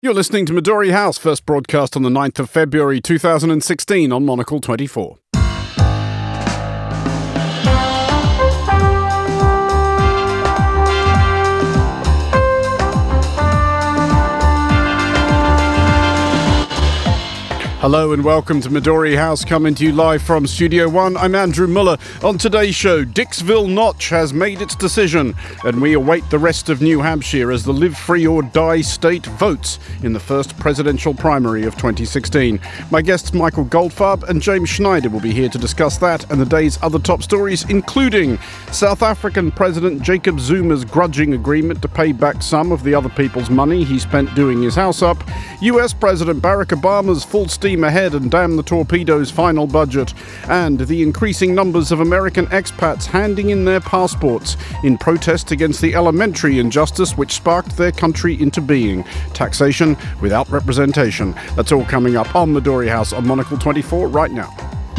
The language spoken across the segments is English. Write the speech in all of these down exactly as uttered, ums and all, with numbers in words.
You're listening to Midori House, first broadcast on the ninth of February two thousand sixteen on Monocle twenty-four. Hello and welcome to Midori House, coming to you live from Studio One. I'm Andrew Muller. On today's show, Dixville Notch has made its decision, and we await the rest of New Hampshire as the Live Free or Die state votes in the first presidential primary of twenty sixteen. My guests Michael Goldfarb and James Schneider will be here to discuss that and the day's other top stories, including South African President Jacob Zuma's grudging agreement to pay back some of the other people's money he spent doing his house up, U S President Barack Obama's full steam ahead and damn the torpedoes final budget, and the increasing numbers of American expats handing in their passports in protest against the elementary injustice which sparked their country into being: taxation without representation. That's all coming up on Midori House on Monocle twenty-four right now.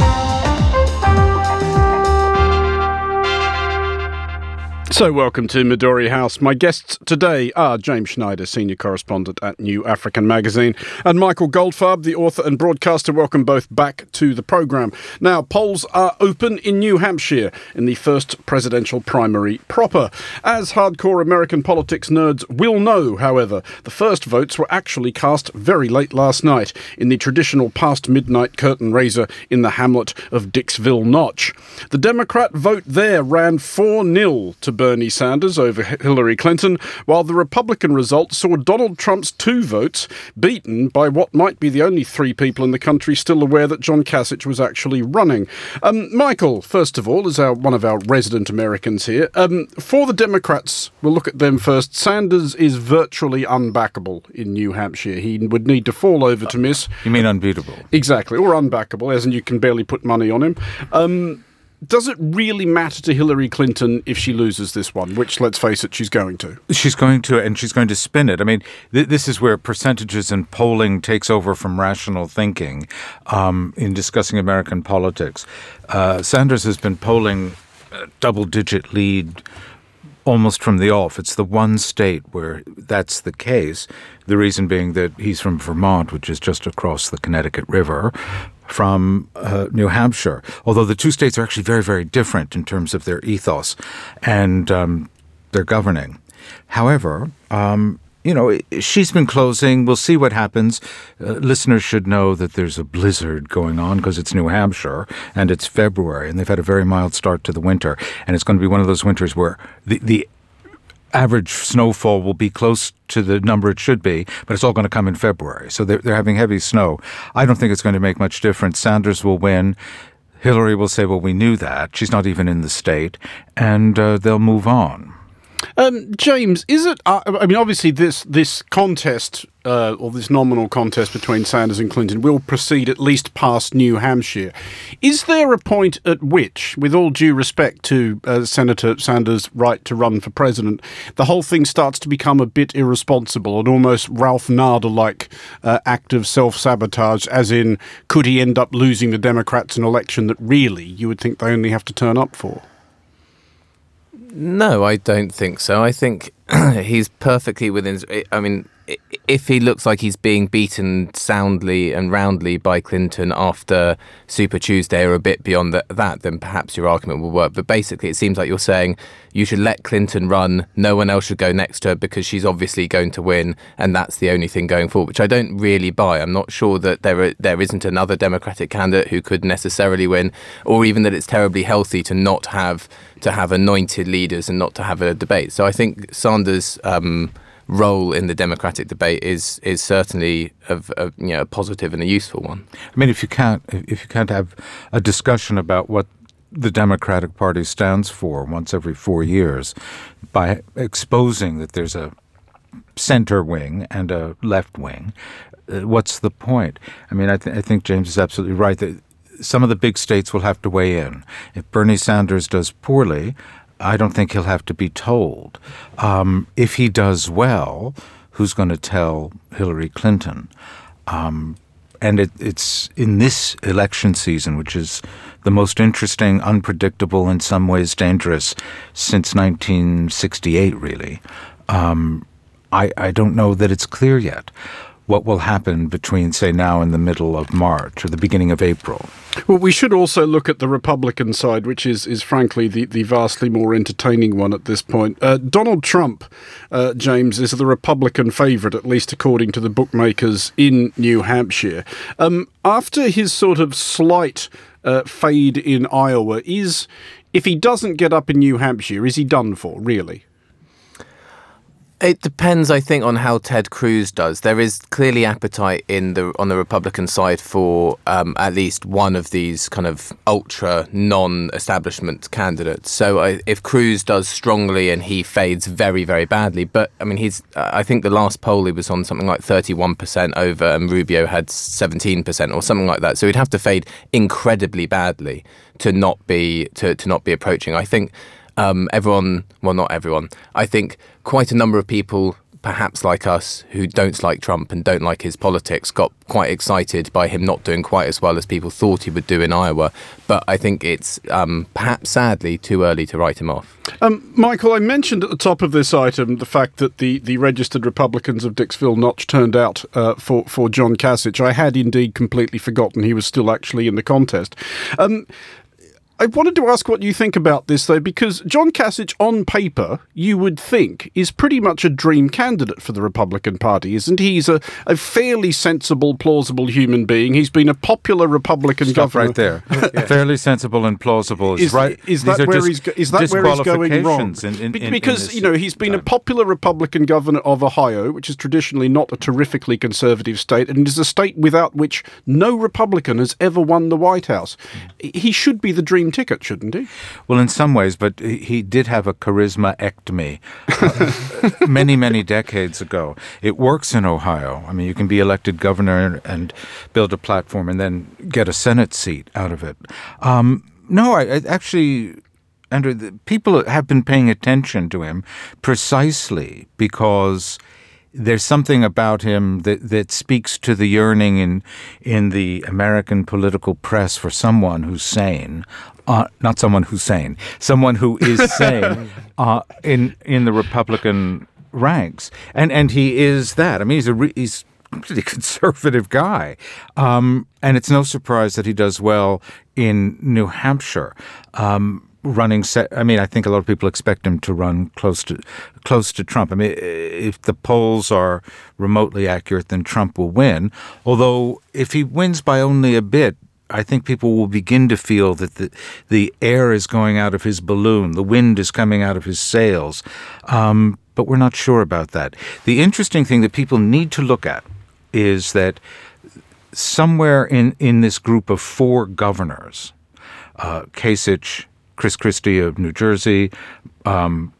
So welcome to Midori House. My guests today are James Schneider, senior correspondent at New African Magazine, and Michael Goldfarb, the author and broadcaster. Welcome both back to the programme. Now, polls are open in New Hampshire in the first presidential primary proper. As hardcore American politics nerds will know, however, the first votes were actually cast very late last night in the traditional past midnight curtain raiser in the hamlet of Dixville Notch. The Democrat vote there ran four nil to Bernie Sanders over Hillary Clinton, while the Republican result saw Donald Trump's two votes beaten by what might be the only three people in the country still aware that John Kasich was actually running. Um, Michael, first of all, is our, one of our resident Americans here. Um, for the Democrats, we'll look at them first. Sanders is virtually unbackable in New Hampshire. He would need to fall over to miss. You mean unbeatable? Exactly, or unbackable, as in you can barely put money on him. Um... Does it really matter to Hillary Clinton if she loses this one, which, let's face it, she's going to? She's going to, and she's going to spin it. I mean, th- this is where percentages and polling takes over from rational thinking um, in discussing American politics. Uh, Sanders has been polling a double-digit lead almost from the off. It's the one state where that's the case. The reason being that he's from Vermont, which is just across the Connecticut River from uh, New Hampshire, although the two states are actually very, very different in terms of their ethos and um, their governing. However, um, you know, she's been closing. We'll see what happens. Uh, listeners should know that there's a blizzard going on because it's New Hampshire and it's February, and they've had a very mild start to the winter. And it's going to be one of those winters where the, the average snowfall will be close to the number it should be, but it's all going to come in February. So they're, they're having heavy snow. I don't think it's going to make much difference. Sanders will win. Hillary will say, well, we knew that. She's not even in the state. And uh, they'll move on. Um, James, is it, uh, I mean, obviously this this contest, uh, or this nominal contest between Sanders and Clinton will proceed at least past New Hampshire. Is there a point at which, with all due respect to uh, Senator Sanders' right to run for president, the whole thing starts to become a bit irresponsible, an almost Ralph Nader-like uh, act of self-sabotage, as in, could he end up losing the Democrats an election that really you would think they only have to turn up for? No, I don't think so. I think he's perfectly within... I mean, if he looks like he's being beaten soundly and roundly by Clinton after Super Tuesday or a bit beyond the, that, then perhaps your argument will work. But basically, it seems like you're saying you should let Clinton run, no one else should go next to her because she's obviously going to win, and that's the only thing going forward, which I don't really buy. I'm not sure that there are, there isn't another Democratic candidate who could necessarily win, or even that it's terribly healthy to not have to have anointed leaders and not to have a debate. So I think Sanders' um, role in the Democratic debate is is certainly of, of you know a positive and a useful one. I mean, if you can't if you can't have a discussion about what the Democratic Party stands for once every four years by exposing that there's a center wing and a left wing, uh, what's the point? I mean, I, th- I think James is absolutely right that some of the big states will have to weigh in. If Bernie Sanders does poorly, I don't think he'll have to be told. Um, if he does well, who's going to tell Hillary Clinton? Um, and it, it's in this election season, which is the most interesting, unpredictable, in some ways dangerous since nineteen sixty-eight, really. Um, I, I don't know that it's clear yet what will happen between, say, now and the middle of March or the beginning of April. Well, we should also look at the Republican side, which is, is frankly, the, the vastly more entertaining one at this point. Uh, Donald Trump, uh, James, is the Republican favourite, at least according to the bookmakers in New Hampshire. Um, after his sort of slight uh, fade in Iowa, is if he doesn't get up in New Hampshire, is he done for, really? It depends, I think, on how Ted Cruz does. There is clearly appetite in the on the Republican side for um, at least one of these kind of ultra non-establishment candidates. So I, if Cruz does strongly and he fades very, very badly, but I mean, he's. Uh, I think the last poll he was on something like thirty-one percent over, and Rubio had seventeen percent or something like that. So he'd have to fade incredibly badly to not be to, to not be approaching. I think. Um, everyone, well, not everyone, I think quite a number of people, perhaps like us, who don't like Trump and don't like his politics, got quite excited by him not doing quite as well as people thought he would do in Iowa. But I think it's um, perhaps sadly too early to write him off. Um, Michael, I mentioned at the top of this item the fact that the, the registered Republicans of Dixville Notch turned out uh, for, for John Kasich. I had indeed completely forgotten he was still actually in the contest. Um, I wanted to ask what you think about this, though, because John Kasich, on paper, you would think, is pretty much a dream candidate for the Republican Party, isn't he? He's a, a fairly sensible, plausible human being. He's been a popular Republican Stop governor. right there. Yeah. Fairly sensible and plausible is, is right. Is that, where he's, is that where he's going wrong? In, in, in, because, in you know, he's been time. a popular Republican governor of Ohio, which is traditionally not a terrifically conservative state, and is a state without which no Republican has ever won the White House. Mm. He should be the dream ticket, shouldn't he? Well, in some ways, but he did have a charisma-ectomy uh, many, many decades ago. It works in Ohio. I mean, you can be elected governor and build a platform and then get a Senate seat out of it. Um, no, I, I actually... Andrew, the people have been paying attention to him precisely because there's something about him that, that speaks to the yearning in in the American political press for someone who's sane, uh, not someone who's sane, someone who is sane uh, in in the Republican ranks, and and he is that. I mean, he's a re- he's. a pretty conservative guy. Um, and it's no surprise that he does well in New Hampshire. Um, running, se- I mean, I think a lot of people expect him to run close to close to Trump. I mean, if the polls are remotely accurate, then Trump will win. Although, if he wins by only a bit, I think people will begin to feel that the, the air is going out of his balloon, the wind is coming out of his sails. Um, but we're not sure about that. The interesting thing that people need to look at is that somewhere in, in this group of four governors, uh, Kasich, Chris Christie of New Jersey, um,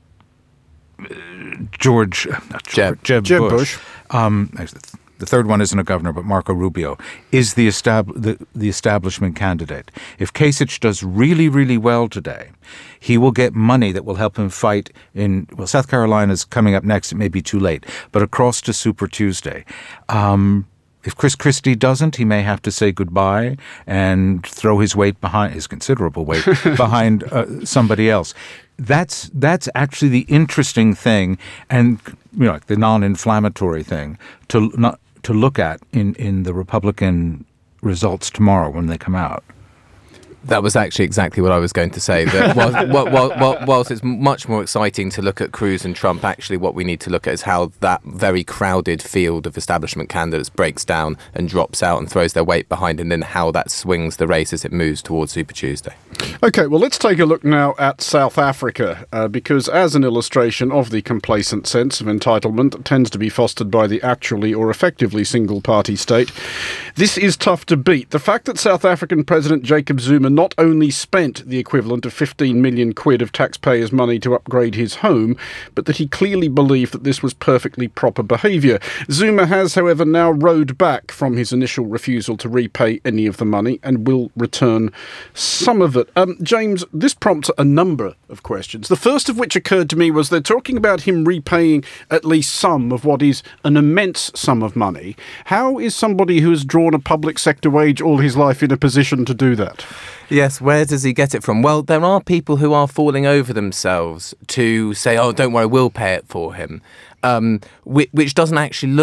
George, not George Jeb, Jeb, Jeb Bush. Bush. Um, the third one isn't a governor, but Marco Rubio is the, estab- the, the establishment candidate. If Kasich does really, really well today, he will get money that will help him fight in, well, South Carolina's coming up next. It may be too late, but across to Super Tuesday. Um, If Chris Christie doesn't, he may have to say goodbye and throw his weight behind, his considerable weight, behind uh, somebody else. That's that's actually the interesting thing, and you know, like the non-inflammatory thing to not to look at in, in the Republican results tomorrow when they come out. That was actually exactly what I was going to say. That whilst, whilst, whilst, whilst it's much more exciting to look at Cruz and Trump, actually what we need to look at is how that very crowded field of establishment candidates breaks down and drops out and throws their weight behind, and then how that swings the race as it moves towards Super Tuesday. Okay, well, let's take a look now at South Africa, uh, because as an illustration of the complacent sense of entitlement that tends to be fostered by the actually or effectively single-party state, this is tough to beat. The fact that South African President Jacob Zuma not only spent the equivalent of fifteen million quid of taxpayers' money to upgrade his home, but that he clearly believed that this was perfectly proper behaviour. Zuma has, however, now rowed back from his initial refusal to repay any of the money and will return some of it. Um, James, this prompts a number of questions. The first of which occurred to me was they're talking about him repaying at least some of what is an immense sum of money. How is somebody who has drawn a public sector wage all his life in a position to do that? Yes, where does he get it from? Well, there are people who are falling over themselves to say, oh, don't worry, we'll pay it for him, um, which, which doesn't actually look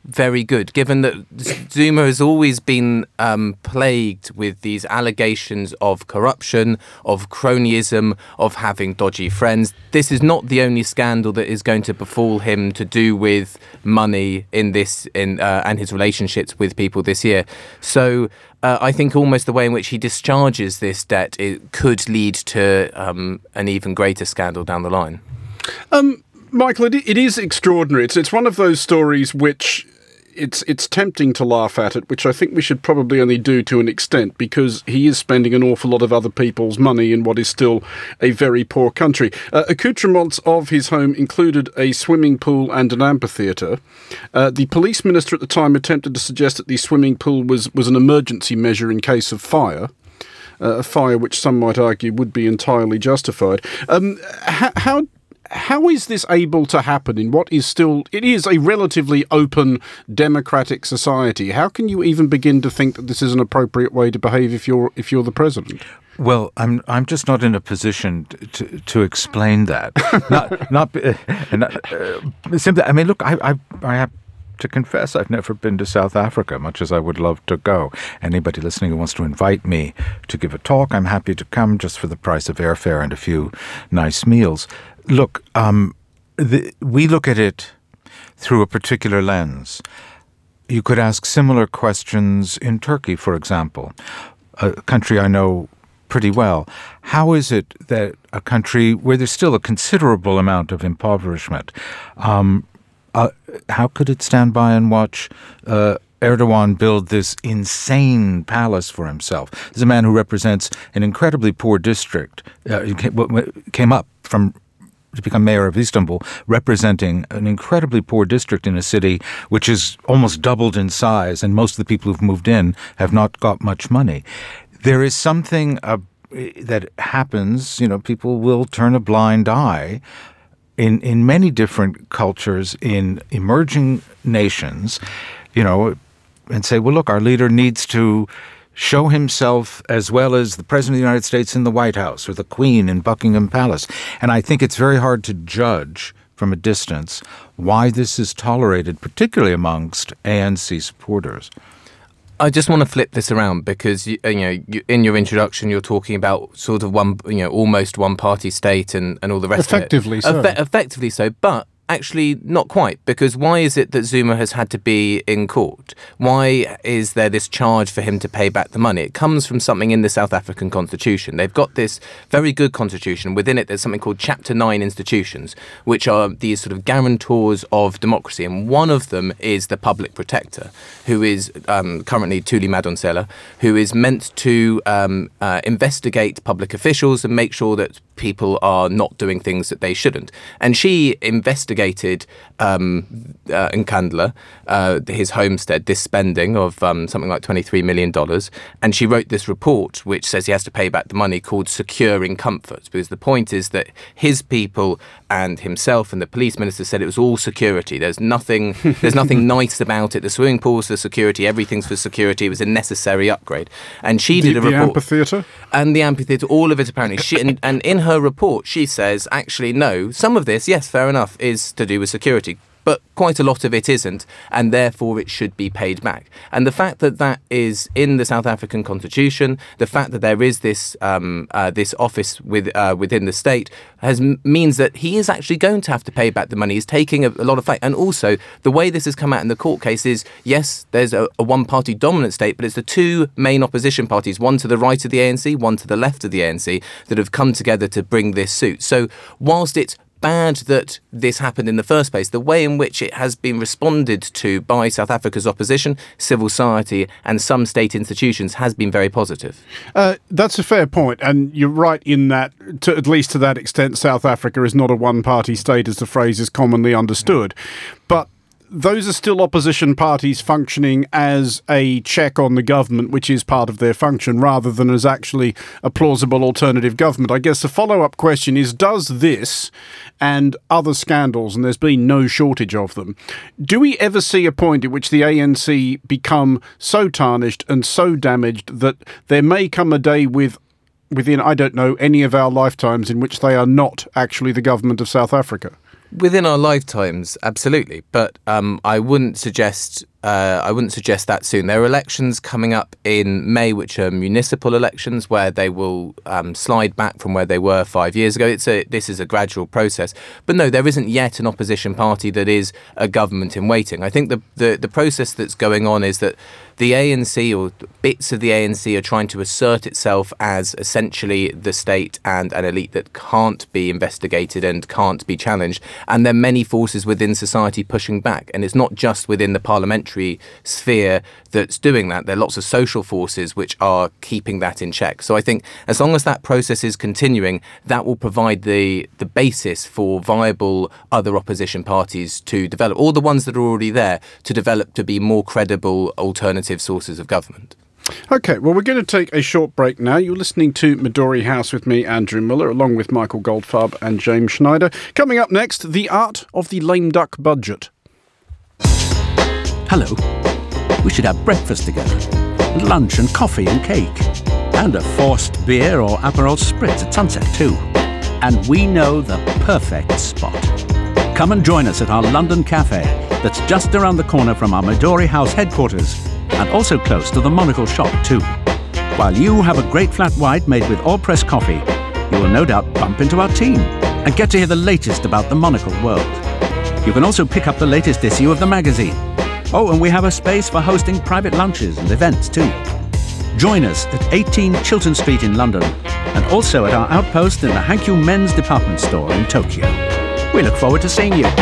very good, given that Zuma has always been um, plagued with these allegations of corruption, of cronyism, of having dodgy friends. This is not the only scandal that is going to befall him to do with money in this in uh, and his relationships with people this year. So uh, I think almost the way in which he discharges this debt it could lead to um, an even greater scandal down the line. Um, Michael, it, it is extraordinary. It's it's one of those stories which it's it's tempting to laugh at it, which I think we should probably only do to an extent, because he is spending an awful lot of other people's money in what is still a very poor country. Uh, accoutrements of his home included a swimming pool and an amphitheatre. Uh, the police minister at the time attempted to suggest that the swimming pool was, was an emergency measure in case of fire. Uh, a fire which some might argue would be entirely justified. Um, how, how How is this able to happen in what is still, it is a relatively open democratic society? How can you even begin to think that this is an appropriate way to behave if you're if you're the president? Well, I'm I'm just not in a position to to explain that. not not, uh, not uh, simply. I mean, look, I I, I have to confess I've never been to South Africa, much as I would love to go. Anybody listening who wants to invite me to give a talk, I'm happy to come just for the price of airfare and a few nice meals. Look, um, the, we look at it through a particular lens. You could ask similar questions in Turkey, for example, a country I know pretty well. How is it that a country where there's still a considerable amount of impoverishment, um, uh, how could it stand by and watch uh, Erdogan build this insane palace for himself? This is a man who represents an incredibly poor district. Uh, he came, came up from to become mayor of Istanbul, representing an incredibly poor district in a city which is almost doubled in size, and most of the people who've moved in have not got much money. There is something uh, that happens, you know, people will turn a blind eye in, in many different cultures in emerging nations, you know, and say, well, look, our leader needs to show himself as well as the President of the United States in the White House or the Queen in Buckingham Palace. And I think it's very hard to judge from a distance why this is tolerated, particularly amongst A N C supporters. I just want to flip this around because, you, you know, you, in your introduction, you're talking about sort of one, you know, almost one party state and, and all the rest effectively of it. So. Effe- effectively so. But actually not quite, because why is it that Zuma has had to be in court? Why is there this charge for him to pay back the money? It comes from something in the South African constitution. They've got this very good constitution. Within it, there's something called Chapter nine institutions, which are these sort of guarantors of democracy. And one of them is the public protector, who is um, currently Thuli Madonsela, who is meant to um, uh, investigate public officials and make sure that people are not doing things that they shouldn't. And she investigated um, uh, Nkandla, uh, his homestead, this spending of um, something like twenty-three million dollars. And she wrote this report which says he has to pay back the money, called Securing Comforts, because the point is that his people and himself and the police minister said it was all security. There's nothing there's nothing nice about it. The swimming pool's for security, everything's for security. It was a necessary upgrade. And she the, did a report. The amphitheatre? And the amphitheatre, all of it apparently. She, and, and in her report, she says, actually, no, some of this, yes, fair enough, is to do with security. But quite a lot of it isn't, and therefore it should be paid back. And the fact that that is in the South African constitution, the fact that there is this um, uh, this office with uh, within the state, has means that he is actually going to have to pay back the money. He's taking a, a lot of fight. And also, the way this has come out in the court case is, yes, there's a, a one-party dominant state, but it's the two main opposition parties, one to the right of the A N C, one to the left of the A N C, that have come together to bring this suit. So whilst it's bad that this happened in the first place, the way in which it has been responded to by South Africa's opposition, civil society and some state institutions has been very positive. Uh, that's a fair point, and you're right in that, to, at least to that extent, South Africa is not a one-party state as the phrase is commonly understood. But those are still opposition parties functioning as a check on the government, which is part of their function, rather than as actually a plausible alternative government. I guess the follow-up question is, does this and other scandals, and there's been no shortage of them, do we ever see a point at which the A N C become so tarnished and so damaged that there may come a day with within, I don't know, any of our lifetimes in which they are not actually the government of South Africa? Within our lifetimes, absolutely. But um, I wouldn't suggest uh, I wouldn't suggest that soon. There are elections coming up in May, which are municipal elections, where they will um, slide back from where they were five years ago. It's a this is a gradual process. But no, there isn't yet an opposition party that is a government in waiting. I think the the, the process that's going on is that the A N C, or bits of the A N C, are trying to assert itself as essentially the state and an elite that can't be investigated and can't be challenged. And there are many forces within society pushing back. And it's not just within the parliamentary sphere that's doing that. There are lots of social forces which are keeping that in check. So I think as long as that process is continuing, that will provide the, the basis for viable other opposition parties to develop, or the ones that are already there, to develop to be more credible alternative sources of government. OK, well, we're going to take a short break now. You're listening to Midori House with me, Andrew Muller, along with Michael Goldfarb and James Schneider. Coming up next, the art of the lame duck budget. Hello. We should have breakfast together, and lunch and coffee and cake, and a forced beer or Aperol Spritz at sunset too. And we know the perfect spot. Come and join us at our London cafe that's just around the corner from our Midori House headquarters, and also close to the Monocle shop too. While you have a great flat white made with all-press coffee, you will no doubt bump into our team and get to hear the latest about the Monocle world. You can also pick up the latest issue of the magazine. Oh, and we have a space for hosting private lunches and events too. Join us at eighteen Chiltern Street in London, and also at our outpost in the Hankyu Men's Department Store in Tokyo. We look forward to seeing you.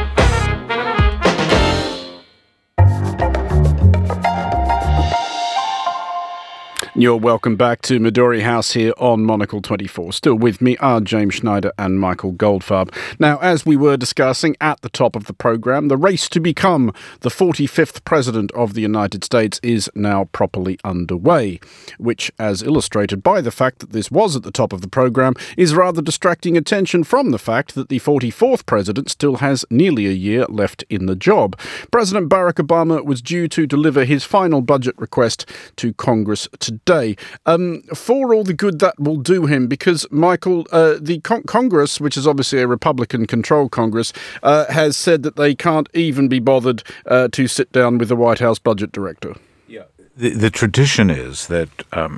You're welcome back to Midori House here on Monocle twenty-four. Still with me are James Schneider and Michael Goldfarb. Now, as we were discussing at the top of the programme, the race to become the forty-fifth President of the United States is now properly underway, which, as illustrated by the fact that this was at the top of the programme, is rather distracting attention from the fact that the forty-fourth President still has nearly a year left in the job. President Barack Obama was due to deliver his final budget request to Congress today. Um, for all the good that will do him, because, Michael, uh, the con- Congress, which is obviously a Republican-controlled Congress, uh, has said that they can't even be bothered uh, to sit down with the White House budget director. Yeah, the, the tradition is that um,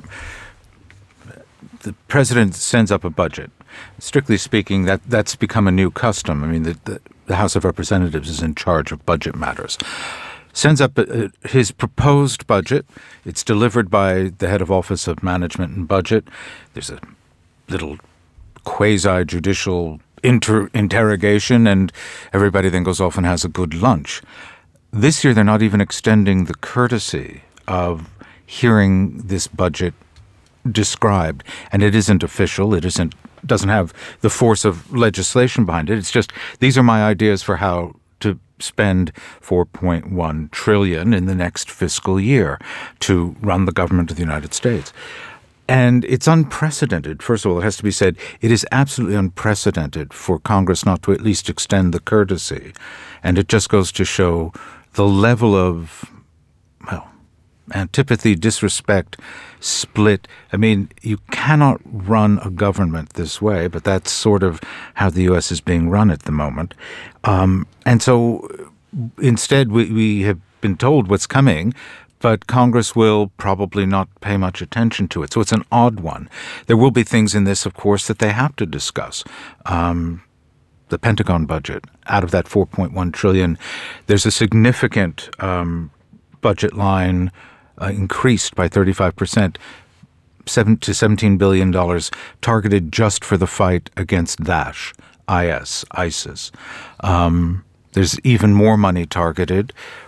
the president sends up a budget. Strictly speaking, that, that's become a new custom. I mean, the, the, the House of Representatives is in charge of budget matters. Sends up uh, his proposed budget. It's delivered by the head of Office of Management and Budget. There's a little quasi-judicial inter- interrogation, and everybody then goes off and has a good lunch. This year, they're not even extending the courtesy of hearing this budget described, and it isn't official. It isn't doesn't have the force of legislation behind it. It's just, these are my ideas for how to spend four point one trillion dollars in the next fiscal year to run the government of the United States. And it's unprecedented. First of all, it has to be said, it is absolutely unprecedented for Congress not to at least extend the courtesy. And it just goes to show the level of, well, antipathy, disrespect, split. I mean, you cannot run a government this way, but that's sort of how the U S is being run at the moment. Um, and so instead, we, we have been told what's coming, but Congress will probably not pay much attention to it. So it's an odd one. There will be things in this, of course, that they have to discuss. Um, the Pentagon budget, out of that four point one trillion dollars, there's a significant um, budget line Uh, increased by thirty-five percent, seven to seventeen billion dollars, targeted just for the fight against Daesh, I S, ISIS. Um, there's even more money targeted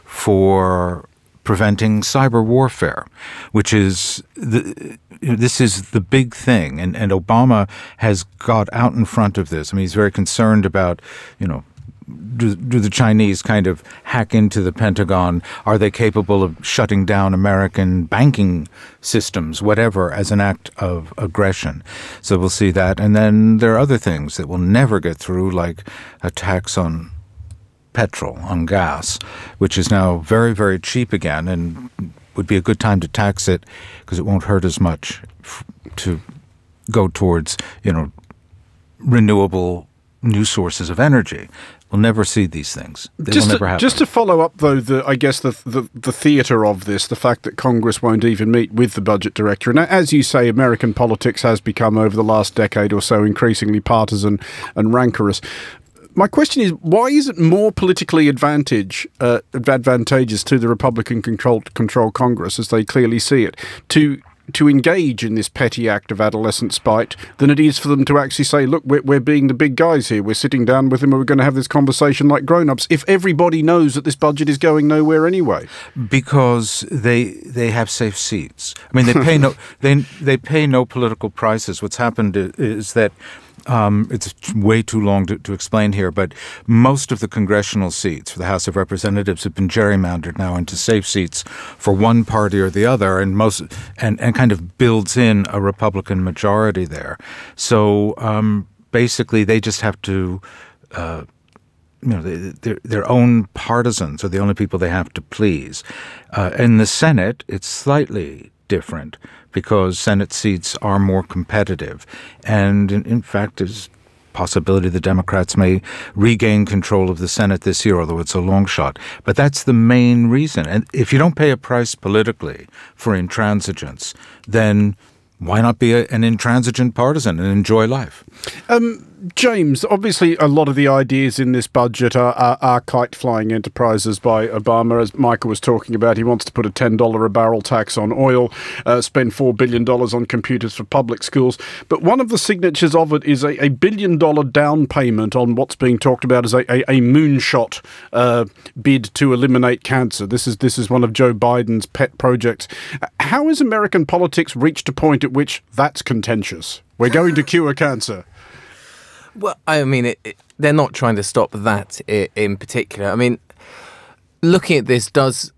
for preventing cyber warfare, which is the, this is the big thing, and and Obama has got out in front of this. I mean, he's very concerned about, you know, Do, do the Chinese kind of hack into the Pentagon? Are they capable of shutting down American banking systems, whatever, as an act of aggression? So we'll see that. And then there are other things that will never get through, like a tax on petrol, on gas, which is now very, very cheap again and would be a good time to tax it because it won't hurt as much f- to go towards, you know, renewable new sources of energy. We'll never see these things. They just will to, never happen. Just to follow up, though, the I guess the, the the theatre of this, the fact that Congress won't even meet with the budget director, and as you say, American politics has become over the last decade or so increasingly partisan and rancorous. My question is, why is it more politically advantage uh, advantageous to the Republican controlled control Congress, as they clearly see it, to to engage in this petty act of adolescent spite than it is for them to actually say, look, we're, we're being the big guys here. We're sitting down with them and we're going to have this conversation like grown-ups, if everybody knows that this budget is going nowhere anyway? Because they they have safe seats. I mean, they pay no they they pay no political prices. What's happened is that Um, it's way too long to, to explain here, but most of the congressional seats for the House of Representatives have been gerrymandered now into safe seats for one party or the other, and most and, and kind of builds in a Republican majority there. So um, basically, they just have to, uh, you know, they, their their own partisans are the only people they have to please. Uh, in the Senate, it's slightly different, because Senate seats are more competitive. And in, in fact, there's possibility the Democrats may regain control of the Senate this year, although it's a long shot. But that's the main reason. And if you don't pay a price politically for intransigence, then why not be a, an intransigent partisan and enjoy life? Um, James, obviously a lot of the ideas in this budget are, are, are kite-flying enterprises by Obama. As Michael was talking about, he wants to put a ten dollars a barrel tax on oil, uh, spend four billion dollars on computers for public schools. But one of the signatures of it is a, a billion-dollar down payment on what's being talked about as a, a, a moonshot uh, bid to eliminate cancer. This is, this is one of Joe Biden's pet projects. How has American politics reached a point at which that's contentious? We're going to cure cancer. Well, I mean, it, it, they're not trying to stop that in, in particular. I mean, looking at this does...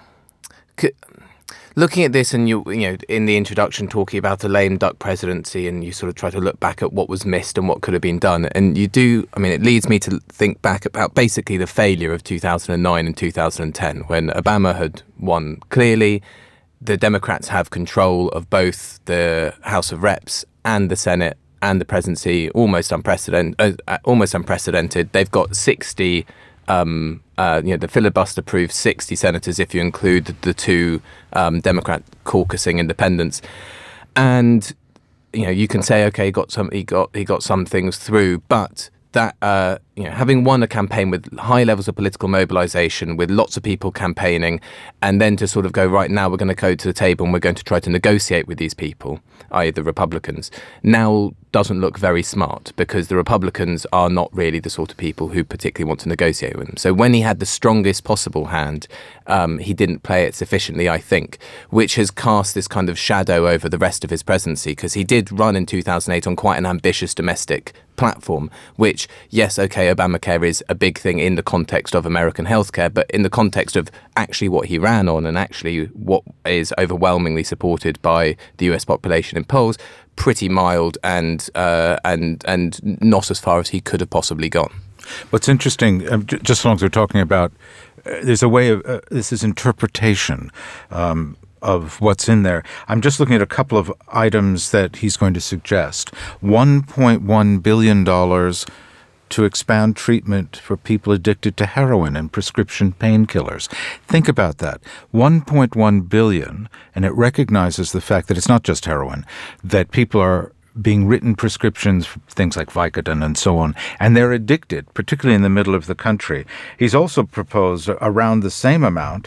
C- looking at this and, you you know, in the introduction talking about a lame duck presidency, and you sort of try to look back at what was missed and what could have been done. And you do, I mean, it leads me to think back about basically the failure of two thousand nine and two thousand ten, when Obama had won clearly. The Democrats have control of both the House of Reps and the Senate and the presidency, almost unprecedented. Uh, almost unprecedented. They've got sixty. Um, uh, you know, the filibuster proves sixty senators if you include the, the two um, Democrat caucusing independents. And you know, you can say, okay, he got some, he got he got some things through, but that uh, you know, having won a campaign with high levels of political mobilization, with lots of people campaigning, and then to sort of go, right, now we're going to go to the table and we're going to try to negotiate with these people, that is the Republicans, now doesn't look very smart, because the Republicans are not really the sort of people who particularly want to negotiate with them. So when he had the strongest possible hand, um, he didn't play it sufficiently, I think, which has cast this kind of shadow over the rest of his presidency, because he did run in two thousand eight on quite an ambitious domestic platform, which, yes, okay, Obamacare is a big thing in the context of American healthcare, but in the context of actually what he ran on and actually what is overwhelmingly supported by the U S population in polls, pretty mild and uh, and and not as far as he could have possibly gone. What's interesting, um, j- just as long as we're talking about, uh, there's a way of, uh, this is interpretation um, of what's in there. I'm just looking at a couple of items that he's going to suggest. one point one billion dollars to expand treatment for people addicted to heroin and prescription painkillers. Think about that. one point one billion dollars, and it recognizes the fact that it's not just heroin, that people are being written prescriptions for things like Vicodin and so on, and they're addicted, particularly in the middle of the country. He's also proposed around the same amount,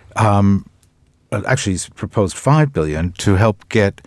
um, actually he's proposed five billion dollars to help get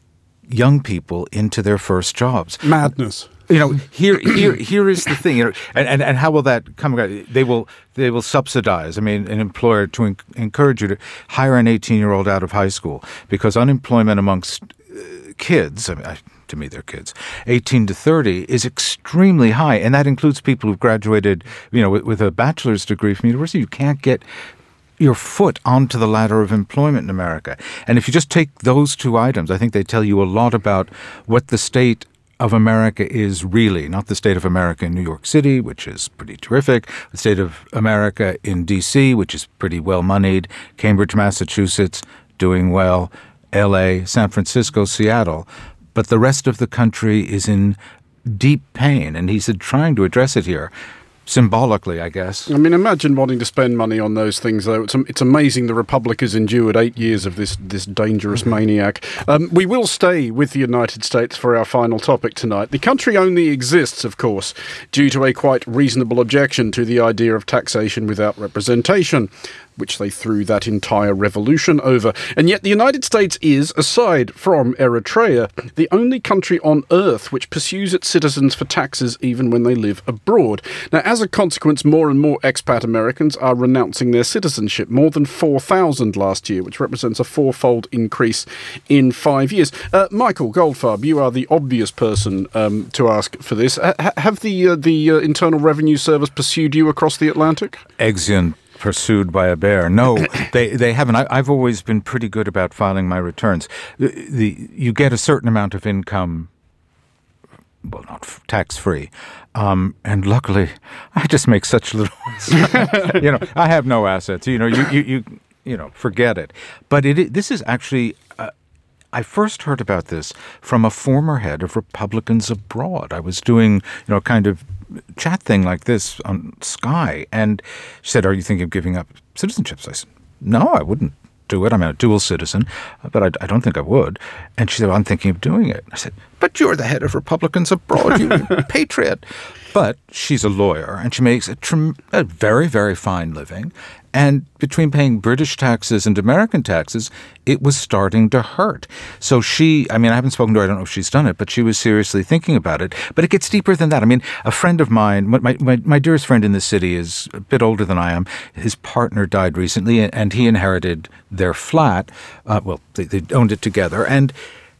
young people into their first jobs. Madness. You know, here, here, here is the thing. You know, and, and, and how will that come about? They will, they will subsidize. I mean, an employer to en- encourage you to hire an eighteen-year-old out of high school, because unemployment amongst uh, kids, I mean, I, to me they're kids, eighteen to thirty is extremely high, and that includes people who've graduated, you know, with, with a bachelor's degree from university. You can't get your foot onto the ladder of employment in America. And if you just take those two items, I think they tell you a lot about what the state of America is really, not the state of America in New York City, which is pretty terrific, the state of America in D C, which is pretty well-moneyed, Cambridge, Massachusetts, doing well, L A, San Francisco, Seattle. But the rest of the country is in deep pain, and he's trying to address it here. Symbolically, I guess. I mean, imagine wanting to spend money on those things, though. It's, it's amazing the Republic has endured eight years of this, this dangerous maniac. Um, we will stay with the United States for our final topic tonight. The country only exists, of course, due to a quite reasonable objection to the idea of taxation without representation, which they threw that entire revolution over. And yet the United States is, aside from Eritrea, the only country on earth which pursues its citizens for taxes even when they live abroad. Now, as a consequence, more and more expat Americans are renouncing their citizenship, more than four thousand last year, which represents a fourfold increase in five years. Uh, Michael Goldfarb, you are the obvious person um, to ask for this. H- have the, uh, the uh, Internal Revenue Service pursued you across the Atlantic? Exeunt. Pursued by a bear. No, they they haven't. I, I've always been pretty good about filing my returns. The, the you get a certain amount of income, well, not f- tax-free, um, and luckily, I just make such little. you know, I have no assets. You know, you you you, you know, forget it. But it this is actually. Uh, I first heard about this from a former head of Republicans abroad. I was doing, you know, kind of chat thing like this on Sky, and she said, "Are you thinking of giving up citizenships?" I said, "No, I wouldn't do it. I'm a dual citizen, but I, I don't think I would." And she said, well, "I'm thinking of doing it." I said, "But you're the head of Republicans abroad, you patriot." But she's a lawyer, and she makes a, trim, a very, very fine living. And between paying British taxes and American taxes, it was starting to hurt. So she, I mean, I haven't spoken to her, I don't know if she's done it, but she was seriously thinking about it. But it gets deeper than that. I mean, a friend of mine, my, my, my dearest friend in the city is a bit older than I am. His partner died recently, and he inherited their flat. Uh, well, they, they owned it together. And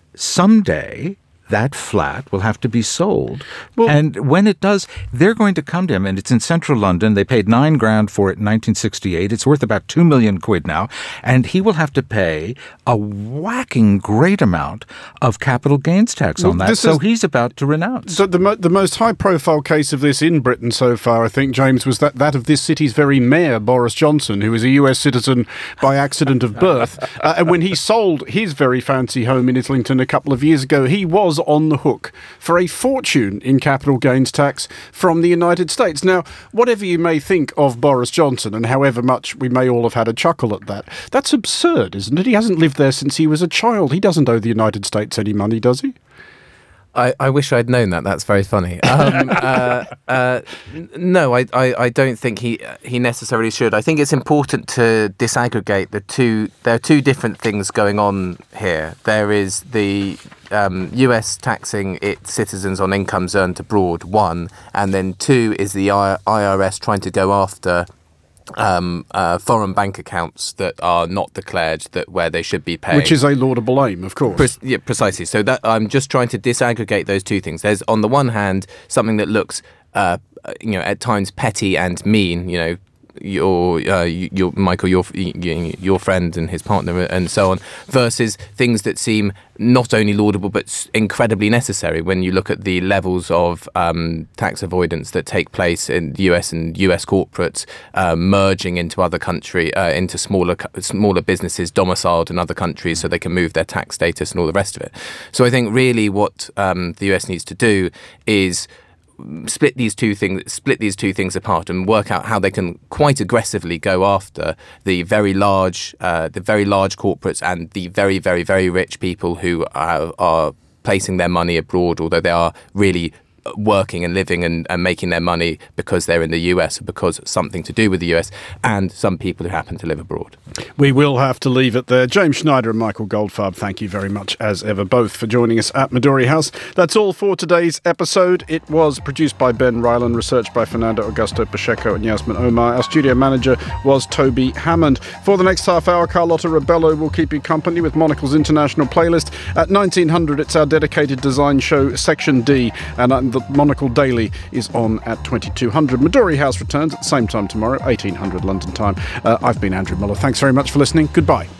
someday that flat will have to be sold. Well, and when it does, they're going to come to him, and it's in central London. They paid nine grand for it in nineteen sixty-eight. It's worth about two million quid now. And he will have to pay a whacking great amount of capital gains tax well, on that. So he's about to renounce. So the, mo- the most high-profile case of this in Britain so far, I think, James, was that, that of this city's very mayor, Boris Johnson, who is a U S citizen by accident of birth. uh, and when he sold his very fancy home in Islington a couple of years ago, he was on the hook for a fortune in capital gains tax from the United States. Now, whatever you may think of Boris Johnson, and however much we may all have had a chuckle at that, that's absurd, isn't it? He hasn't lived there since he was a child. He doesn't owe the United States any money, does he? I, I wish I'd known that. That's very funny. Um, uh, uh, no, I, I, I don't think he he necessarily should. I think it's important to disaggregate the two. There are two different things going on here. There is the um, U S taxing its citizens on incomes earned abroad, one, and then two is the I R S trying to go after Um, uh, foreign bank accounts that are not declared, that where they should be paid, which is a laudable aim, of course. Pre- yeah, precisely. So that I'm just trying to disaggregate those two things. There's, on the one hand, something that looks, uh, you know, at times petty and mean. You know, your, uh, your Michael, your your friend and his partner, and so on, versus things that seem not only laudable but incredibly necessary when you look at the levels of um, tax avoidance that take place in the U S and U S corporates uh, merging into other country, uh, into smaller smaller businesses domiciled in other countries so they can move their tax status and all the rest of it. So I think really what um, the U S needs to do is split these two things, split these two things apart, and work out how they can quite aggressively go after the very large, uh, the very large corporates and the very, very, very rich people who are, are placing their money abroad, although they are really working and living and, and making their money because they're in the U S or because it's something to do with the U S, and some people who happen to live abroad. We will have to leave it there. James Schneider and Michael Goldfarb, thank you very much as ever, both for joining us at Midori House. That's all for today's episode. It was produced by Ben Ryland, researched by Fernando Augusto Pacheco and Yasmin Omar. Our studio manager was Toby Hammond. For the next half hour, Carlotta Rebello will keep you company with Monocle's International Playlist. At nineteen hundred, it's our dedicated design show, Section D, and the Monocle Daily is on at twenty-two hundred. Midori House returns at the same time tomorrow, eighteen hundred London time. Uh, I've been Andrew Muller. Thanks very much for listening. Goodbye.